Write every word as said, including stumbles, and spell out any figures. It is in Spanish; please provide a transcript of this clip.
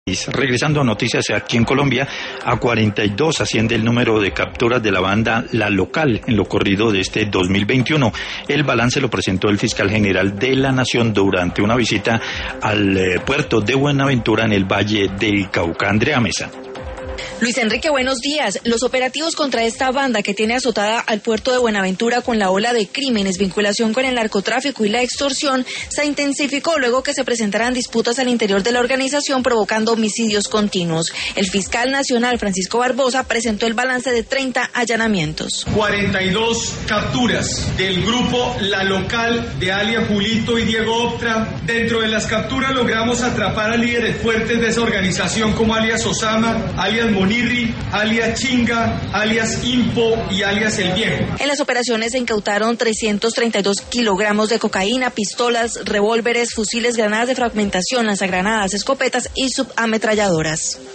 Regresando a noticias aquí en Colombia, a cuarenta y dos asciende el número de capturas de la banda La Local en lo corrido de este dos mil veintiuno. El balance lo presentó el fiscal general de la Nación durante una visita al eh, puerto de Buenaventura en el Valle del Cauca. Andrea Mesa. Luis Enrique, buenos días. Los operativos contra esta banda que tiene azotada al puerto de Buenaventura con la ola de crímenes, vinculación con el narcotráfico y la extorsión, se intensificó luego que se presentaran disputas al interior de la organización provocando homicidios continuos. El fiscal nacional Francisco Barbosa presentó el balance de treinta allanamientos. cuarenta y dos capturas del grupo La Local de alias Julito y Diego Optra. Dentro de las capturas logramos atrapar a líderes fuertes de esa organización como alias Osama, alias Monirri, alias Chinga, alias Impo y alias El Viejo. En las operaciones se incautaron trescientos treinta y dos kilogramos de cocaína, pistolas, revólveres, fusiles, granadas de fragmentación, lanzagranadas, escopetas y subametralladoras.